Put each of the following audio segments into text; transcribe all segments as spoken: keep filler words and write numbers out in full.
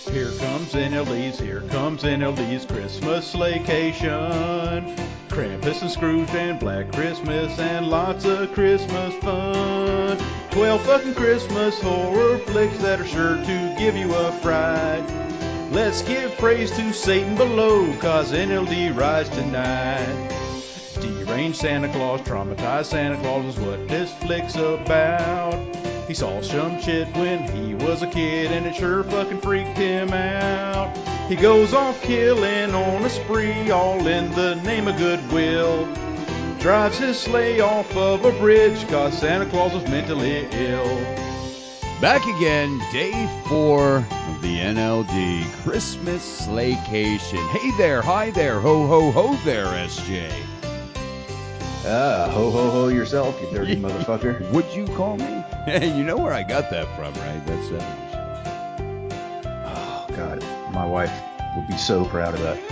Here comes N L E's, here comes N L E's Christmas Slaycation. Krampus and Scrooge and Black Christmas and lots of Christmas fun. Twelve fucking Christmas horror flicks that are sure to give you a fright. Let's give praise to Satan below, cause N L D rides tonight. Deranged Santa Claus, traumatized Santa Claus is what this flick's about. He saw some shit when he was a kid and it sure fucking freaked him out. He goes off killing on a spree, all in the name of goodwill. Drives his sleigh off of a bridge cause Santa Claus was mentally ill. Back again, day four of the N L D Christmas Slaycation. Hey there, hi there, ho ho ho there, S J. Ah, ho ho ho yourself, you dirty motherfucker. Would you call me? Hey, you know where I got that from, right? That's seventies. Oh, God. My wife would be so proud of that.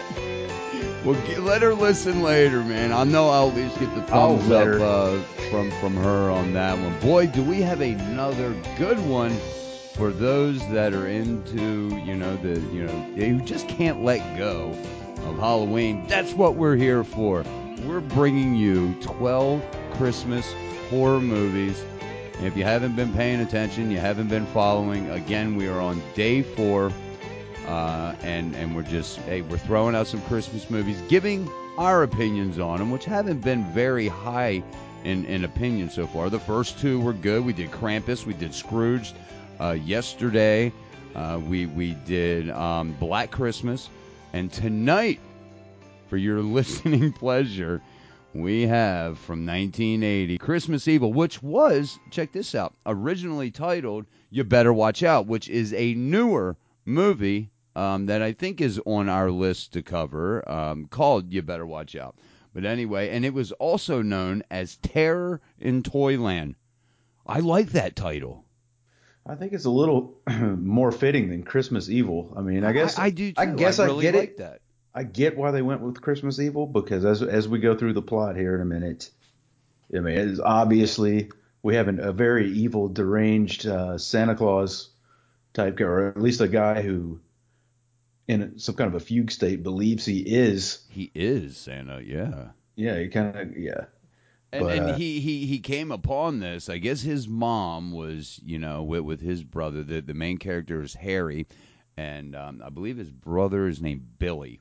Well, get, let her listen later, man. I know I'll at least get the thumbs I'll let up her. uh, from, from her on that one. Boy, do we have another good one for those that are into, you know, the, you know, they just can't let go of Halloween. That's what we're here for. We're bringing you twelve Christmas horror movies. And if you haven't been paying attention, you haven't been following, again, we are on day four. Uh, and, and we're just, hey, we're throwing out some Christmas movies, giving our opinions on them, which haven't been very high in, in opinion so far. The first two were good. We did Krampus. We did Scrooge. Uh, yesterday, uh, we, we did um, Black Christmas. And tonight, for your listening pleasure, we have from nineteen eighty Christmas Evil, which was, check this out, originally titled You Better Watch Out, which is a newer movie um, that I think is on our list to cover, um, called You Better Watch Out. But anyway, and it was also known as Terror in Toyland. I like that title. I think it's a little more fitting than Christmas Evil. I mean, I guess I, I do too. I guess I, really get like it. that. I get why they went with Christmas Evil because as as we go through the plot here in a minute, I mean, it's obviously we have an, a very evil, deranged uh, Santa Claus type guy, or at least a guy who, in some kind of a fugue state, believes he is. He is Santa, yeah. Yeah, he kind of yeah. And But and uh, he, he, he came upon this. I guess his mom was, you know, with, with his brother. The the main character is Harry, and um, I believe his brother is named Billy.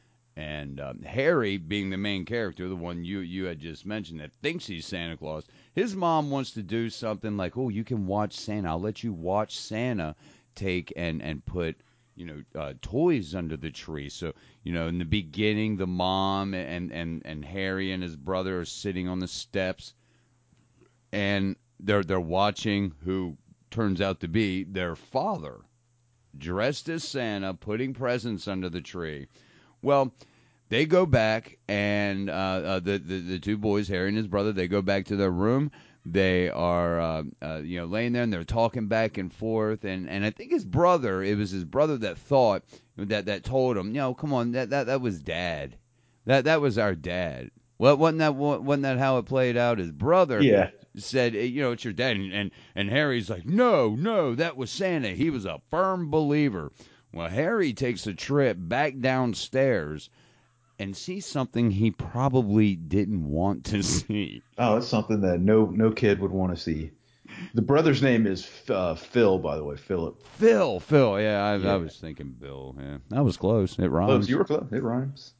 And um, Harry, being the main character, the one you, you had just mentioned that thinks he's Santa Claus, his mom wants to do something like, oh, you can watch Santa. I'll let you watch Santa take and, and put, you know, uh, toys under the tree. So, you know, in the beginning, the mom and, and, and Harry and his brother are sitting on the steps, and they're they're watching who turns out to be their father, dressed as Santa, putting presents under the tree. Well, they go back, and uh, uh, the, the the two boys, Harry and his brother, they go back to their room. They are, uh, uh, you know, laying there, and they're talking back and forth. And, and I think his brother, it was his brother that thought, that that told him, you know, come on, that that, that was Dad. That that was our dad. Well, wasn't that wasn't that how it played out? His brother yeah, said, you know, it's your dad. And, and, and Harry's like, no, no, that was Santa. He was a firm believer. Well, Harry takes a trip back downstairs and sees something he probably didn't want to see. oh, it's something that no no kid would want to see. The brother's name is uh, Phil, by the way, Philip. Phil, Phil, yeah, I, I Yeah, was thinking Bill. Yeah, that was close. It close. rhymes. You were close. It rhymes.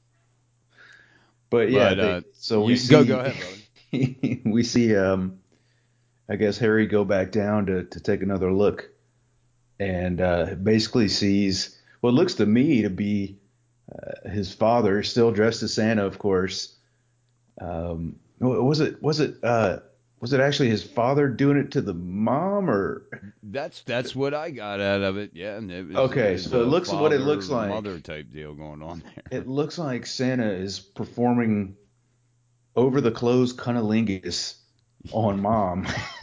But yeah, But they, uh, so we you, go go see ahead, brother. we see um I guess Harry go back down to to take another look and uh, basically sees what looks to me to be uh, his father, still dressed as Santa, of course. Um, was it was it uh, was it actually his father doing it to the mom or? That's that's what I got out of it. Yeah, and it was, Okay, is so it a looks what it father looks like. mother type deal going on there. It looks like Santa is performing over the clothes cunnilingus on mom.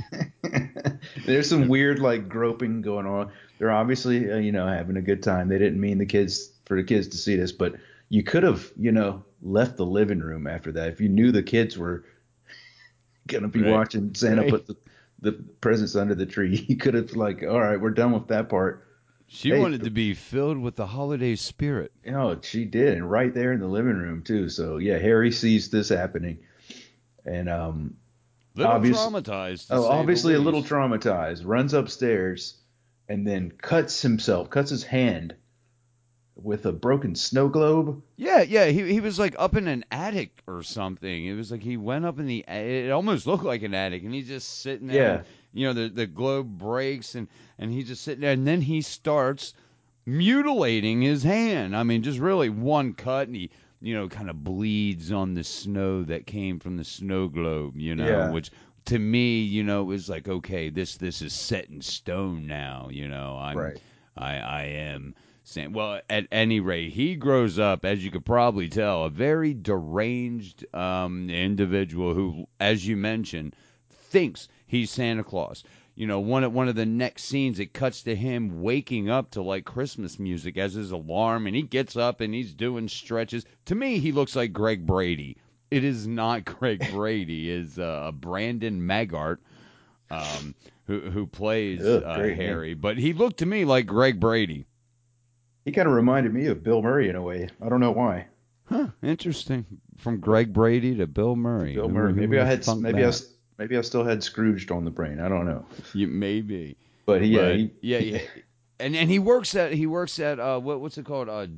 There's some weird like groping going on. They're obviously uh, you know having a good time. They didn't mean the kids for the kids to see this, but you could have you know left the living room after that if you knew the kids were gonna be Right, watching Santa right. put the the presents under the tree. You could have like, all right, we're done with that part. She Hey, wanted to be filled with the holiday spirit. you know, she did, and right there in the living room too. So yeah, Harry sees this happening, and um, Little obviously, traumatized, to oh, say the obviously a little least. traumatized, runs upstairs, and then cuts himself, cuts his hand with a broken snow globe. Yeah, yeah, he he was like up in an attic or something. It was like he went up in the it almost looked like an attic and he's just sitting there and Yeah, you know the the globe breaks and and he's just sitting there and then he starts mutilating his hand. I mean, just really one cut and he you know kind of bleeds on the snow that came from the snow globe, you know, yeah, which to me, you know, was like okay, this this is set in stone now, you know. I'm right. I I am saying, well, at any rate, he grows up, as you could probably tell, a very deranged um, individual who, as you mentioned, thinks he's Santa Claus. You know, one of one of the next scenes, it cuts to him waking up to like Christmas music as his alarm, and he gets up and he's doing stretches. To me, he looks like Greg Brady. It is not Greg Brady. Is uh, Brandon Maggart, um, who who plays Ugh, uh, great name. Harry, but he looked to me like Greg Brady. He kind of reminded me of Bill Murray in a way. I don't know why. Huh, interesting. From But Greg Brady to Bill to Murray. Bill Who Murray, who maybe would I have had, thunk maybe I, that? s- maybe I still had Scrooged on the brain. I don't know. You maybe. But he, yeah, But he, yeah, he yeah. And and he works at he works at uh what what's it called? Uh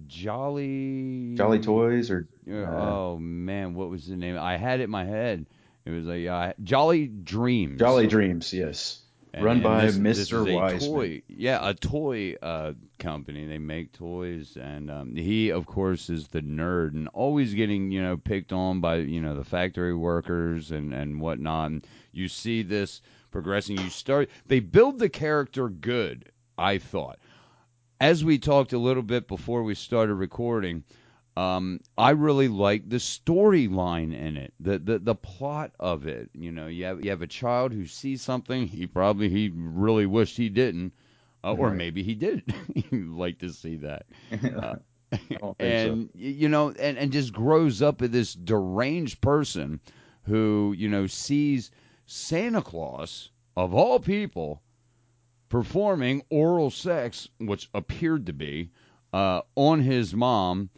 Jolly Jolly Toys or yeah, uh, oh man, what was the name? I had it in my head. It was like uh, Jolly Dreams. Jolly Dreams, yes, And run and by this this mister is a Wiseman. toy, yeah, a toy uh, company. They make toys, and um, he, of course, is the nerd and always getting you know picked on by you know the factory workers and and whatnot. And you see this progressing. You start they build the character good. I thought, as we talked a little bit before we started recording, um, I really like the storyline in it, the, the the plot of it. You know, you have you have a child who sees something he probably he really wished he didn't, uh, or Right. maybe he did like to see that, uh, I don't think so. and you know, and and just grows up as this deranged person who you know sees Santa Claus of all people performing oral sex, which appeared to be, uh, on his mom.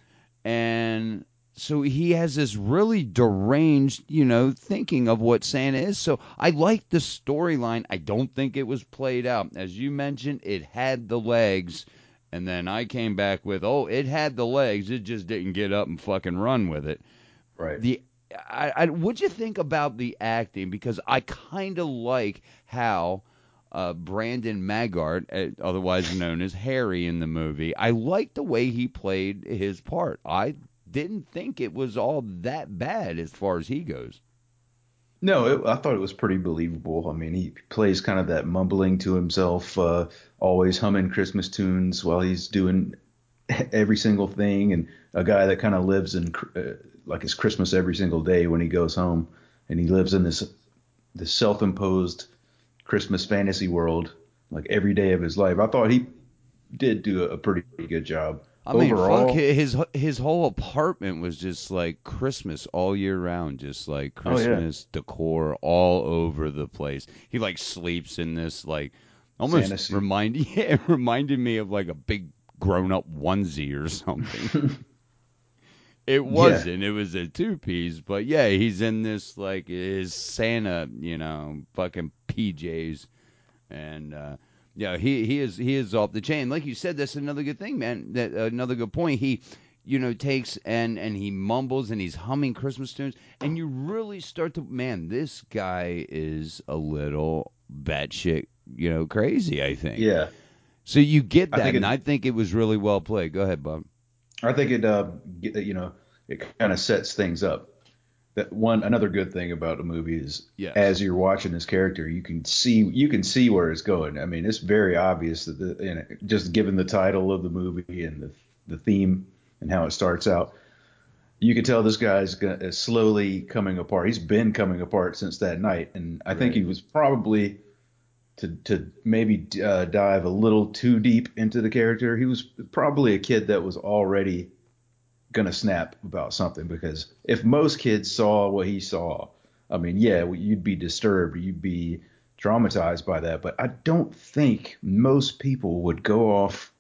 And so he has this really deranged, you know, thinking of what Santa is. So I like the storyline. I don't think it was played out. As you mentioned, it had the legs. And then I came back with, oh, it had the legs. It just didn't get up and fucking run with it. Right. The I, I what'd you think about the acting? Because I kind of like how uh, Brandon Maggart, uh, otherwise known as Harry in the movie, I liked the way he played his part. I didn't think it was all that bad as far as he goes. No, it, I thought it was pretty believable. I mean, he plays kind of that mumbling to himself, uh, always humming Christmas tunes while he's doing every single thing, and a guy that kind of lives in uh, like it's Christmas every single day when he goes home, and he lives in this this self-imposed Christmas fantasy world like every day of his life. I thought he did do a, a pretty good job I mean, fuck overall. his his whole apartment was just like Christmas all year round, just like Oh yeah, Christmas decor all over the place. He like sleeps in this like almost Santa suit. reminding yeah, it reminded me of like a big grown up onesie or something. It Yeah, wasn't. It was a two piece, but yeah, he's in this like his Santa, you know, fucking P Js, and uh, yeah, he he is he is off the chain. Like you said, that's another good thing, man. That another good point. He, you know, takes and and he mumbles and he's humming Christmas tunes, and you really start to man, this guy is a little batshit, you know, crazy. I think yeah. so. You get I that, think and it. I think it was really well played. Go ahead, Bob. I think it. Uh, get- you know, it kind of sets things up. That one another good thing about the movie is Yes. as you're watching this character, you can see you can see where it's going. I mean, it's very obvious that the you know, just given the title of the movie and the the theme and how it starts out, you can tell this guy's gonna, is slowly coming apart. He's been coming apart since that night, and I think Right. he was probably to to maybe uh, dive a little too deep into the character. He was probably a kid that was already gonna snap about something because if most kids saw what he saw, I mean, yeah, you'd be disturbed, you'd be traumatized by that, but I don't think most people would go off.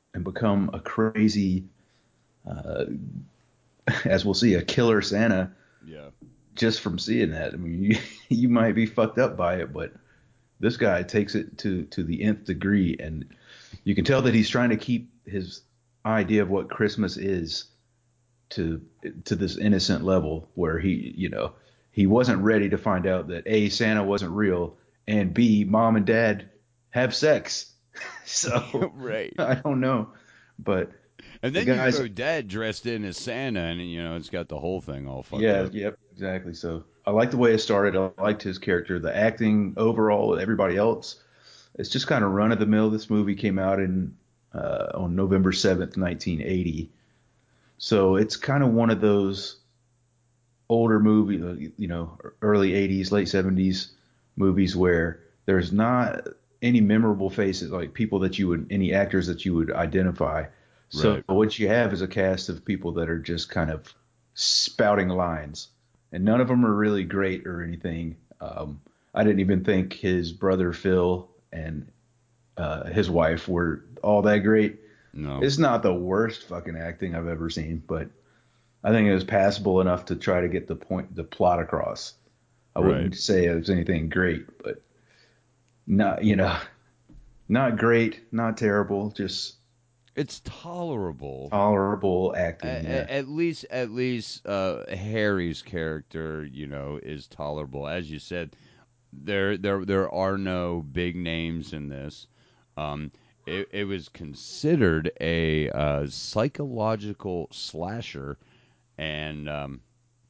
and become a crazy, uh, as we'll see, a killer Santa Yeah. just from seeing that. I mean, you, you might be fucked up by it, but this guy takes it to to the nth degree, and you can tell that he's trying to keep his idea of what Christmas is to to this innocent level where he, you know, he wasn't ready to find out that A, Santa wasn't real, and B, mom and dad have sex. So Right. I don't know, but And the then you guys, throw Dad dressed in as Santa, and you know it's got the whole thing all fucked yeah, up. yep, exactly. So I like the way it started. I liked his character, the acting overall, with everybody else. It's just kind of run of the mill. This movie came out in uh, on November seventh, nineteen eighty. So it's kind of one of those older movie, you know, early eighties, late seventies movies where there's not any memorable faces, like people that you would, any actors that you would identify. So Right. what you have is a cast of people that are just kind of spouting lines, and none of them are really great or anything. Um, I didn't even think his brother Phil and uh, his wife were all that great. No. It's not the worst fucking acting I've ever seen, but I think it was passable enough to try to get the point, the plot across. I Right. wouldn't say it was anything great, but not, you know, not great, not terrible, just It's tolerable. tolerable acting. Yeah. At, at least, at least, uh, Harry's character, you know, is tolerable. As you said, there, there, there are no big names in this. Um, it, it was considered a uh, psychological slasher, and um,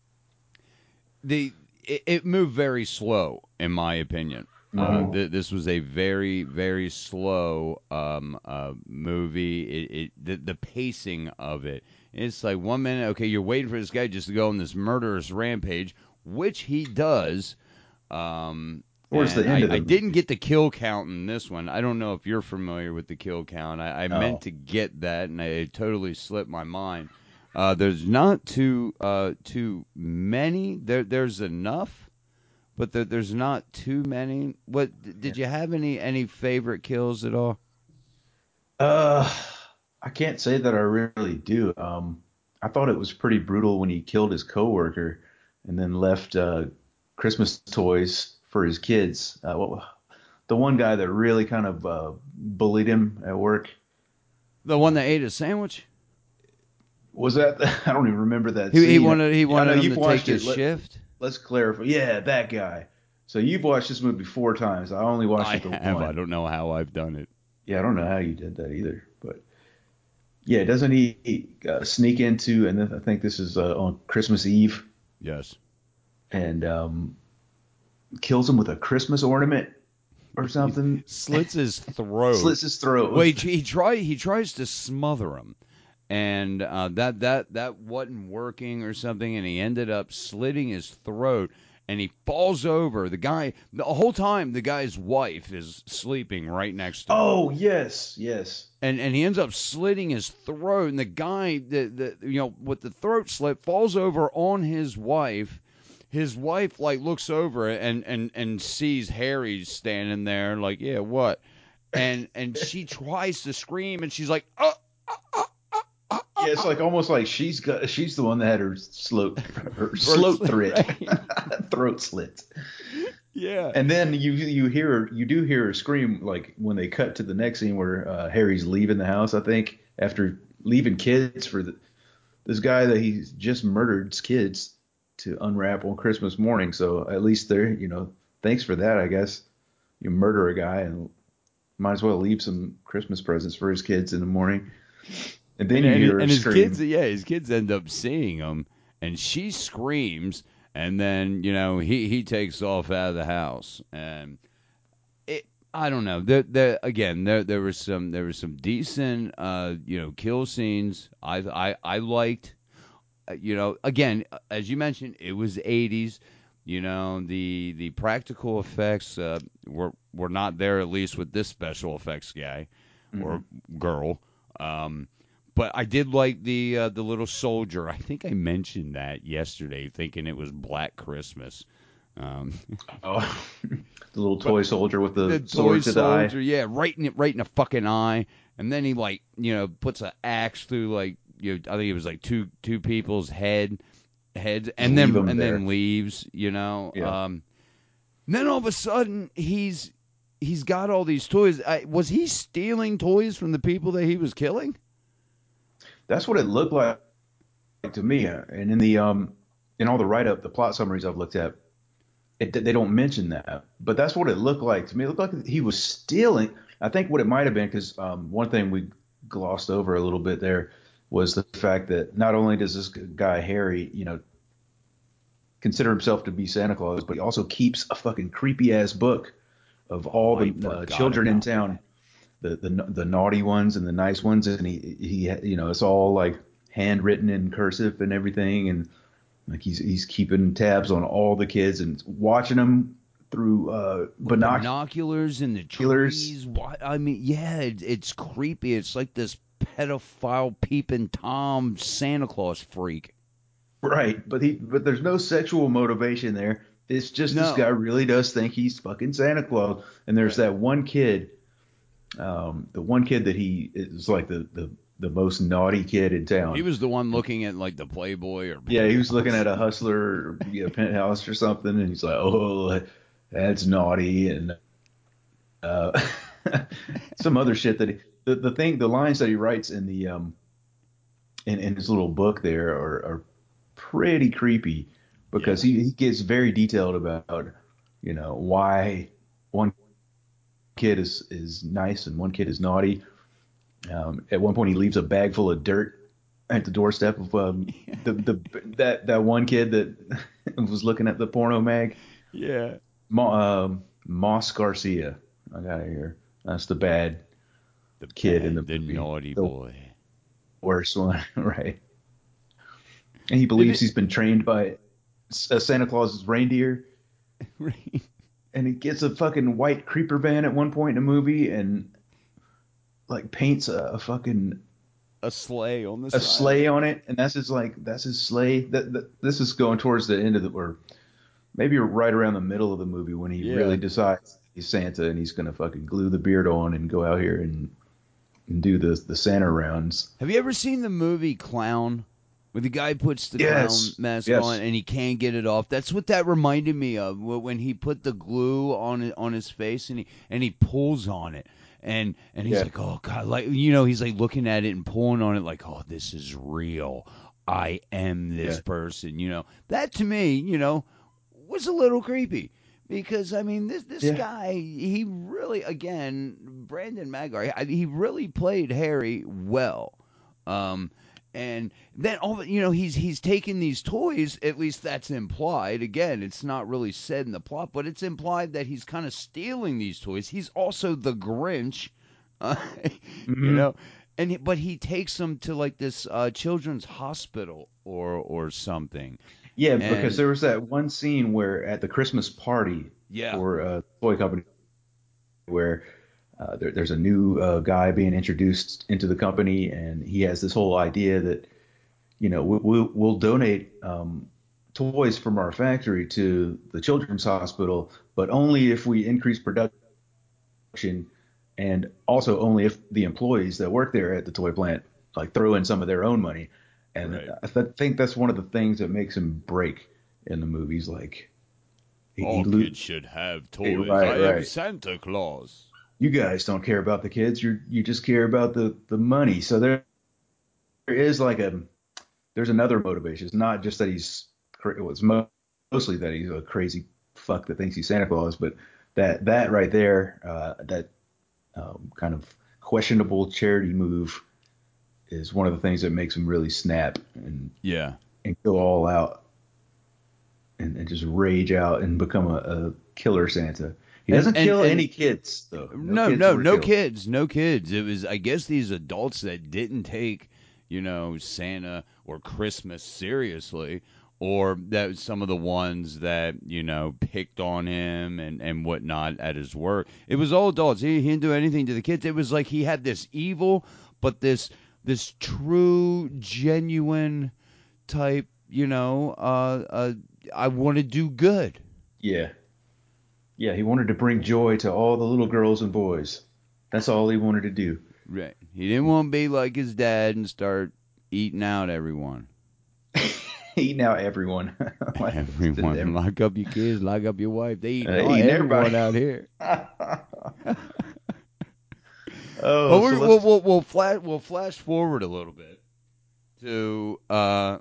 the it, it moved very slow, in my opinion. Uh, hmm th- this was a very, very slow um, uh, movie. It, it the, the pacing of it. It's like one minute, okay, you're waiting for this guy just to go on this murderous rampage, which he does. Um, Towards the and end I, of I the didn't movie. get the kill count in this one. I don't know if you're familiar with the kill count. I, I meant Oh, to get that, and I, it totally slipped my mind. Uh, there's not too uh, too many. There there's enough, but there, there's not too many. What yeah. did you have any any favorite kills at all? Uh, I can't say that I really do. Um, I thought it was pretty brutal when he killed his coworker and then left uh, Christmas toys for his kids. Uh, what, the one guy that really kind of uh, bullied him at work. The one that ate a sandwich. Was that? I don't even remember that He he scene. wanted he I know wanted him you've to take watched his it. Let, shift. let's clarify. Yeah, that guy. So you've watched this movie four times. I only watched I it the have. I one. don't know how I've done it. Yeah, I don't know how you did that either. But yeah, doesn't he uh, sneak into? And then I think this is uh, on Christmas Eve, Yes. and um, kills him with a Christmas ornament or He something. slits his throat. Slits his throat Well, he, with. he try he tries to smother him, and uh, that that that wasn't working or something, and he ended up slitting his throat, and he falls over. The guy the whole time the guy's wife is sleeping right next to him. Oh yes, yes. And, and he ends up slitting his throat, and the guy, the, the you know, with the throat slit, falls over on his wife. His wife like looks over and and and sees Harry standing there, like, yeah, what? And and she tries to scream, and she's like, oh, Yeah, it's like almost like she's got she's the one that had her sloat her throat sloat slit, threat right? throat slit. Yeah. And then you you hear you do hear her scream like when they cut to the next scene where uh, Harry's leaving the house. I think after leaving kids for the, this guy that he's just murdered's kids to unwrap on Christmas morning. So at least there, you know, thanks for that. I guess you murder a guy and might as well leave some Christmas presents for his kids in the morning. And then And you and hear her and his kids, scream. yeah, his kids end up seeing him, and she screams, and then you know he he takes off out of the house, and it I don't know. There there again there there was some there was some decent uh you know kill scenes. I I I liked uh, you know again as you mentioned it was eighties. You know the the practical effects uh, were were not there, at least with this special effects guy or Mhm. girl. Um, but I did like the uh, the little soldier. I think I mentioned that yesterday, thinking it was Black Christmas. Um, Oh, the little toy soldier with the, the toy sword to the eye. soldier, yeah, right in it, right in the fucking eye, and then he like, you know, puts an axe through like, you know, I think it was like two two people's head heads, Just and leave then him and there. then leaves, you know. Yeah. Um, then all of a sudden he's he's got all these toys. I, was he stealing toys from the people that he was killing? That's what it looked like to me. And in the um in all the write up, the plot summaries I've looked at, it, they don't mention that, but that's what it looked like to me. It looked like he was stealing. I think what it might have been, because um, one thing we glossed over a little bit there was the fact that not only does this guy Harry, you know, consider himself to be Santa Claus, but he also keeps a fucking creepy ass book of all Oh, I the uh, forgot children in about town, the, the the naughty ones and the nice ones, and he he you know it's all like handwritten in cursive and everything, and like he's he's keeping tabs on all the kids and watching them through uh, With binoculars. binoculars in the trees. What? I mean, yeah, it, it's creepy. It's like this pedophile peeping Tom Santa Claus freak. Right, but he but there's no sexual motivation there. It's just this guy No. really does think he's fucking Santa Claus. And there's Right. that one kid, um, the one kid that he is like the the the most naughty kid in He town. was the one looking at like the Playboy or Yeah, he was looking Penthouse. at a Hustler, or, yeah, Penthouse or something, and he's like, "Oh, that's naughty," and uh, some other shit that he, the the thing, the lines that he writes in the um in, in his little book there are, are pretty creepy, because Yeah. he, he gets very detailed about, you know, why one kid is is nice and one kid is naughty. Um, at one point, he leaves a bag full of dirt at the doorstep of um, the the that that one kid that was looking at the porno mag. Yeah. Mo, um, Moss Garcia. I got it here. That's the bad The kid in bad, the the movie. naughty The boy. worst one, right? And he Did believes it? he's been trained by S- Santa Claus's reindeer, and he gets a fucking white creeper van at one point in a movie, and like paints a, a fucking A sleigh on the a side of sleigh it. on it, and that's his like that's his sleigh. That, that this is going towards the end of the, or maybe right around the middle of the movie, when he really Yeah. decides he's Santa and he's gonna fucking glue the beard on and go out here and, and do the the Santa rounds. Have you ever seen the movie Clown? Where the guy puts the clown Yes, mask on yes, and he can't get it off. That's what that reminded me of wh- when he put the glue on it, on his face and he and he pulls on it and and he's yeah, like, oh god, like you know, he's like looking at it and pulling on it like, oh, this is real. I am this yeah, person. You know, that to me, you know, was a little creepy because I mean, this this yeah, guy, he really, again, Brandon Magar, he really played Harry well. Um, and then all you know, he's he's taking these toys. At least that's implied. Again, it's not really said in the plot, but it's implied that he's kind of stealing these toys. He's also the Grinch, uh, you hmm know. And he- but he takes them to like this uh, children's hospital or or something. yeah. Because And there was that one scene where at the Christmas party yeah, for a toy company, where uh, there, there's a new uh, guy being introduced into the company, and he has this whole idea that, you know, we, we'll, we'll donate um, toys from our factory to the children's hospital, but only if we increase production, and also only if the employees that work there at the toy plant like throw in some of their own money. And right. I th- think that's one of the things that makes him break in the movies. Like he, he All lo- kids should have eh, toys. right, I am right. Santa Claus. You guys don't care about the kids. You you just care about the the money. So there, there is like a there's another motivation. It's not just that he's it was mo- mostly that he's a crazy fuck that thinks he's Santa Claus, but that that right there, uh, that um, kind of questionable charity move is one of the things that makes him really snap and Yeah. and go all out, and, and just rage out and become a, a killer Santa. He And doesn't and kill and any kids though. No no, kids no, were no killed. kids, no kids. It was, I guess, these adults that didn't take, you know, Santa or Christmas seriously, or that some of the ones that you know picked on him and and whatnot at his work. It was all adults. He, he didn't do anything to the kids. It was like he had this evil, but this this true, genuine type. You know, uh, uh, I want to do good. Yeah. Yeah, he wanted to bring joy to all the little girls and boys. That's all he wanted to do. Right. He didn't want to be like his dad and start eating out everyone. Eating out everyone. Like, Everyone. Lock up your kids, lock up your wife. They eating uh, all, eating everyone everybody. out here. But Oh, so we're, we'll, let's. we'll, we'll, flash, we'll flash forward a little bit to uh,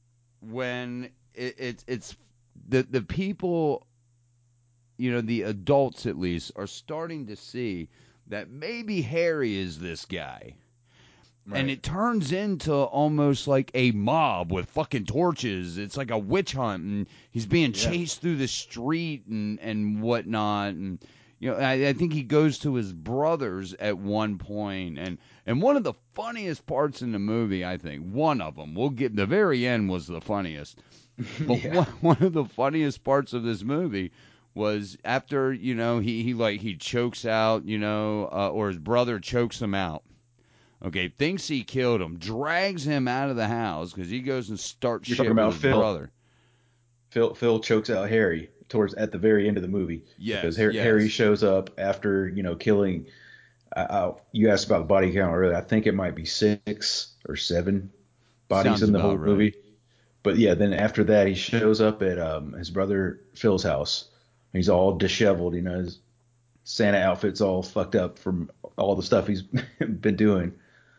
when it, it's it's the the people, you know, the adults at least, are starting to see that maybe Harry is this guy. And Right. it turns into almost like a mob with fucking torches. It's like a witch hunt, and he's being Yeah. chased through the street and and whatnot. And you know, I, I think he goes to his brother's at one point, and and one of the funniest parts in the movie, I think, one of them, we'll get the very end was the funniest, but Yeah. one one of the funniest parts of this movie was after you know he he like he chokes out, you know, uh, or his brother chokes him out. Okay, thinks he killed him, drags him out of the house because he goes and starts You're talking shit with about his Phil. brother. Phil Phil chokes out Harry towards at the very end of the movie because Yes, Har- Harry yes. shows up after you know killing. I, I, you asked about the body count earlier. I think it might be six or seven bodies Sounds in the about whole right. movie. But yeah, then after that, he shows up at um, his brother Phil's house. He's all disheveled, you know, his Santa outfit's all fucked up from all the stuff he's been doing.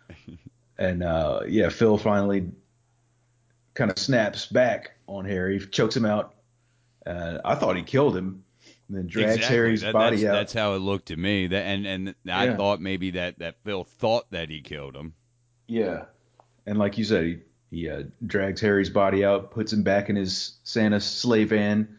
And uh, yeah, Phil finally kind of snaps back on Harry, chokes him out. Uh, I thought he killed him, and then drags Exactly. Harry's That that's body that's out. how it looked to me. That and and I Yeah, thought maybe that that Phil thought that he killed him. yeah. And like you said, he, he uh, drags Harry's body out, puts him back in his Santa sleigh van,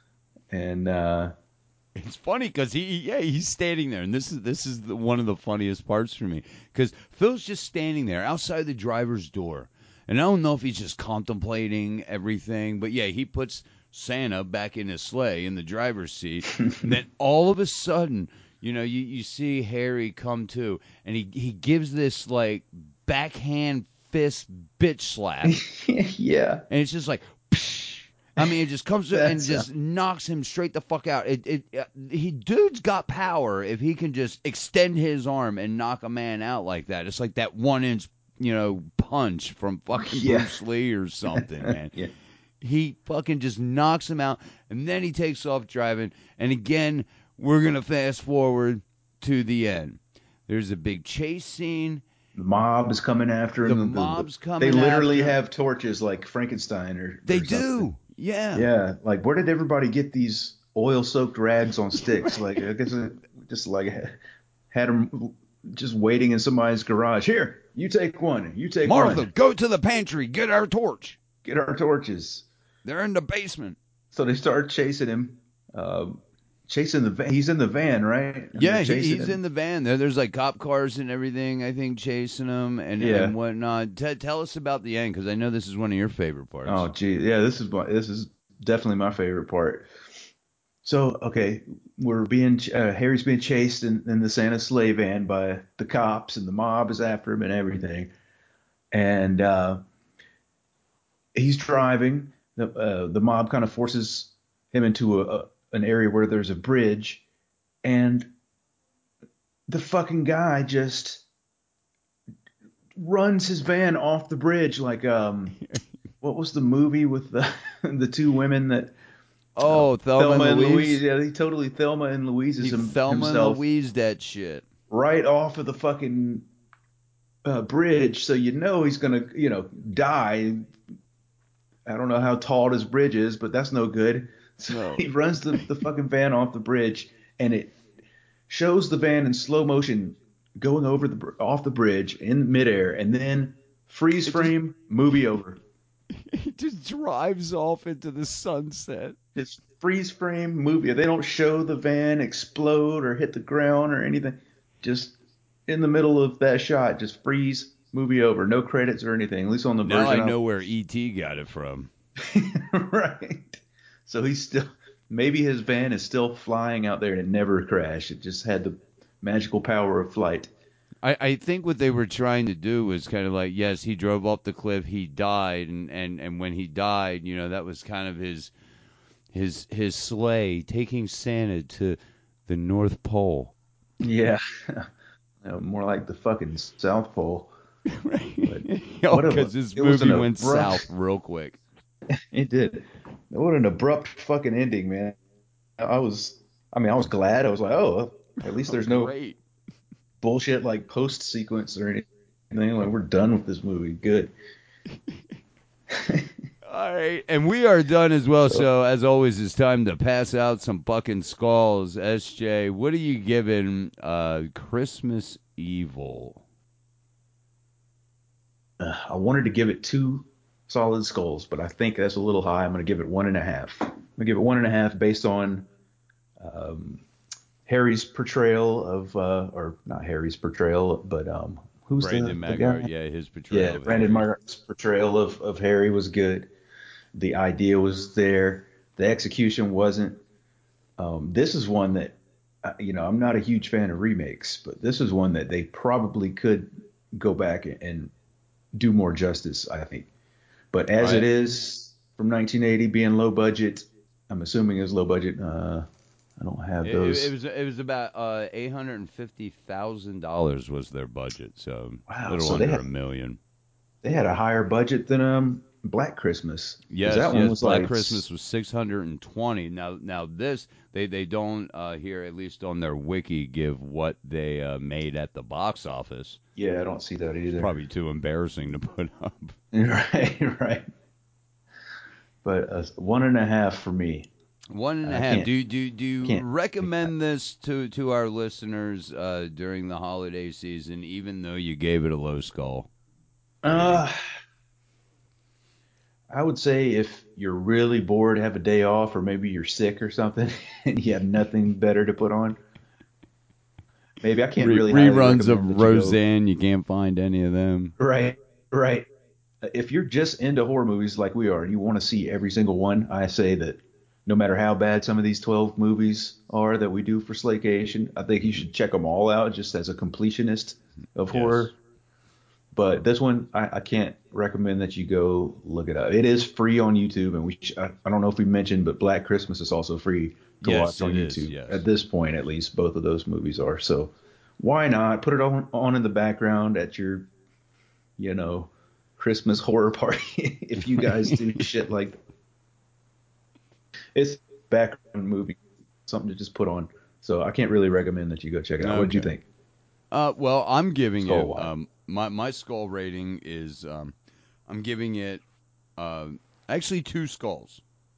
and uh, It's funny because he, yeah, he's standing there, and this is this is the, one of the funniest parts for me because Phil's just standing there outside the driver's door, and I don't know if he's just contemplating everything, but yeah, he puts Santa back in his sleigh in the driver's seat, and then all of a sudden, you know, you you see Harry come to, and he he gives this like backhand fist bitch slap, yeah, and it's just like. I mean, it just comes to and that's uh, just knocks him straight the fuck out. It, it, uh, he, dude's got power if he can just extend his arm and knock a man out like that. It's like that one inch, you know, punch from fucking yeah, Bruce Lee or something, man. yeah. He fucking just knocks him out, and then he takes off driving. And again, we're gonna fast forward to the end. There's a big chase scene. The mob is coming after The him. The, the, mob's they coming literally after him. have torches like Frankenstein or, They or something. do, yeah. Yeah, like where did everybody get these oil-soaked rags on sticks? Like I guess it just like had them just waiting in somebody's garage. Here, you take one. You take Martha, one. go to the pantry, get our torch. Get our torches. They're in the basement. So they start chasing him. Um, chasing the van. He's in the van, right? And they're Yeah, he, chasing he's him. in the van. There, there's like cop cars and everything. I think chasing him and Yeah. and whatnot. T- tell us about the end because I know this is one of your favorite Oh, parts. gee. Yeah, this is my, this is definitely my favorite part. So, okay, we're being uh, Harry's being chased in, in the Santa sleigh van by the cops, and the mob is after him and everything. And uh, he's driving. The uh, the mob kind of forces him into a, a an area where there's a bridge, and the fucking guy just runs his van off the bridge like um what was the movie with the the two women that uh, Oh, Thelma and Thelma and Louise? Louise. Yeah, he totally Thelma and Louise's He him, Thelma and himself Louise that shit. right off of the fucking uh, bridge, so you know he's gonna, you know, die. I don't know how tall this bridge is, but that's no good. So No. he runs the, the fucking van off the bridge, and it shows the van in slow motion going over the off the bridge in midair, and then freeze It just frame, movie over. it just drives off into the sunset. Just freeze frame, movie. They don't show the van explode or hit the ground or anything. Just in the middle of that shot, just freeze, movie over. No credits or anything. At least on the Now version I of know where E T got it from. right. So he's still maybe his van is still flying out there and it never crashed. It just had the magical power of flight. I, I think what they were trying to do was kind of like, yes, he drove off the cliff, he died, and, and, and when he died, you know, that was kind of his his his sleigh taking Santa to the North Pole. Yeah, Uh, more like the fucking South Pole. But Right. Oh, what a because this it was an movie went south abrupt. real quick. It did. What an abrupt fucking ending, man. I was, I mean, I was glad. I was like, oh, at least Oh, there's no great. bullshit like post sequence or anything. Like we're done with this movie. Good. All right, and we are done as well. So So, as always, it's time to pass out some fucking skulls. S J, what are you giving uh, Christmas Evil? uh, I wanted to give it two solid skulls, but I think that's a little high. I'm going to give it one and a half. I'm going to give it one and a half based on um, Harry's portrayal of, uh, or not Harry's portrayal, but um, who's the Brandon the Maggart, guy? yeah, his portrayal Yeah, of Brandon Harry. Martin's portrayal of, of Harry was good. The idea was there. The execution wasn't. Um, this is one that, uh, you know, I'm not a huge fan of remakes, but this is one that they probably could go back and, and do more justice, I think. But as it I, is from nineteen eighty being low budget, I'm assuming it's low budget. Uh, I don't have it, it those. was it was about uh, eight hundred and fifty thousand dollars was their budget, so a Wow. little So they under a had million. they had a higher budget than um Black Christmas because Yes, that one yes. was Black like, Christmas was six hundred and twenty. Now, now this they they don't uh, here at least on their wiki give what they uh, made at the box office. yeah, I don't see that It's either. probably too embarrassing to put up. Right, right. But uh, one and a half for me. One and a I half. can't Do do do you can't. recommend this to to our listeners uh, during the holiday season, even though you gave it a low skull rating? Uh, I would say if you're really bored, have a day off, or maybe you're sick or something, and you have nothing better to put on. Maybe I can't Re- really highly reruns recommend of that you go. Roseanne, you can't find any of them. Right, right. If you're just into horror movies like we are, and you want to see every single one, I say that no matter how bad some of these twelve movies are that we do for Slaycation, I think you should check them all out just as a completionist of Yes. horror. But this one, I, I can't recommend that you go look it up. It is free on YouTube, and we sh- I, I don't know if we mentioned, but Black Christmas is also free to Yes, watch on it is. YouTube. Yes. At this point, at least, both of those movies are. So why not put it on on in the background at your, you know, Christmas horror party if you guys do shit like that. It's a background movie, something to just put on. So I can't really recommend that you go check it out. What did you Okay. think? Uh, well, I'm giving Skull it Wise. um my my skull rating is um I'm giving it uh, actually two skulls.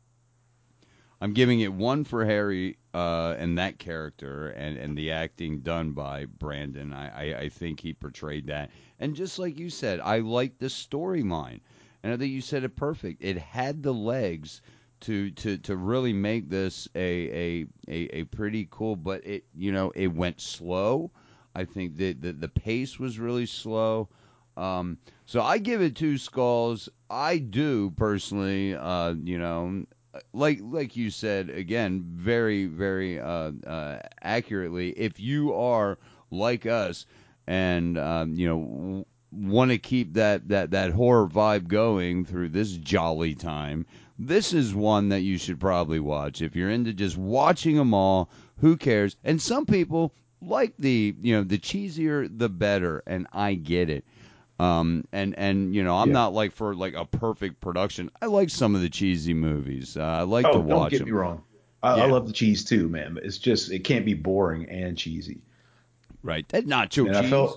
I'm giving it one for Harry uh, and that character and, and the acting done by Brandon. I, I, I think he portrayed that. And just like you said, I like the storyline. And I think you said it perfect. It had the legs to to, to really make this a, a, a, a pretty cool, but it you know it went slow. I think that the, the pace was really slow. Um, so I give it two skulls. I do personally, uh, you know, like like you said again, very very uh, uh, accurately. If you are like us and um, you know w- want to keep that, that that horror vibe going through this jolly time, this is one that you should probably watch. If you're into just watching them all, who cares? And some people like the you know the cheesier the better, and I get it. Um, and and you know, I'm Yeah. not like for like a perfect production. I like some of the cheesy movies. Uh, I like to Oh, don't watch get me them. wrong. I, I Yeah, love the cheese too, man. But it's just it can't be boring and cheesy. right. That nacho And I cheese. felt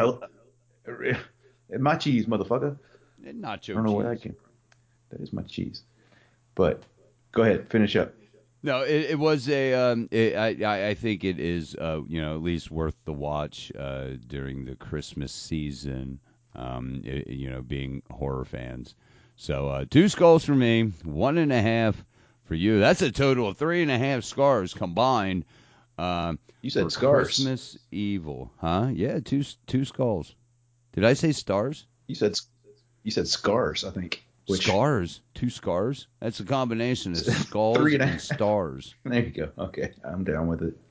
my cheese, motherfucker. That I nacho don't know where that cheese. came from. That is my cheese. But go ahead, finish up. No, it, it was a. Um, it, I I I think it is. Uh, you know, at least worth the watch. Uh, during the Christmas season. Um, it, you know, being horror fans. So uh, two skulls for me, one and a half for you. That's a total of three and a half scars combined. Uh, You for said scars. Christmas Evil, huh? Yeah, two two skulls. Did I say stars? You said you said scars. I think. Which Scars, two scars. That's a combination of skulls three and a and half. stars. There you go. Okay, I'm down with it.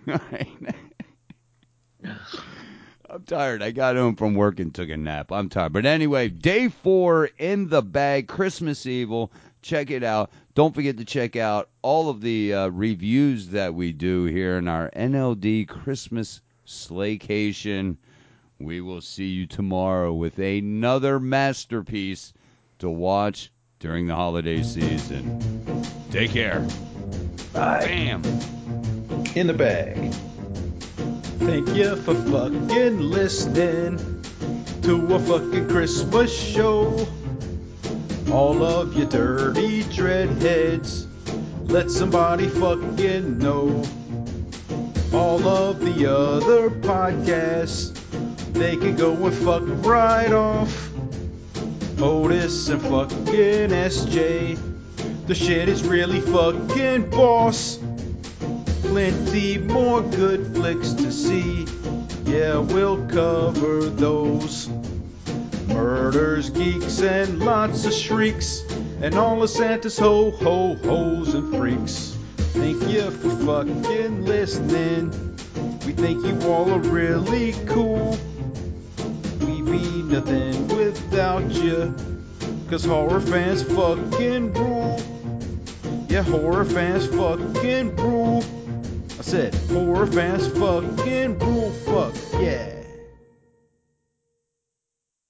I'm tired. I got home from work and took a nap. I'm tired. But anyway, day four in the bag, Christmas Evil. Check it out. Don't forget to check out all of the uh, reviews that we do here in our N L D Christmas Slaycation. We will see you tomorrow with another masterpiece to watch during the holiday season. Take care. Bye. Bam. In the bag. Thank you for fucking listening to a fucking Christmas show. All of you dirty dreadheads, let somebody fucking know. All of the other podcasts, they can go and fuck right off. Otis and fucking S J, the shit is really fucking boss. Plenty more good flicks to see, yeah, we'll cover those. Murders, geeks, and lots of shrieks, and all of Santa's ho ho hoes and freaks. Thank you for fucking listening. We think you all are really cool. We be nothing without you, cause horror fans fucking rule. Yeah, horror fans fucking rule. I said horror fans fucking rule. Fuck yeah.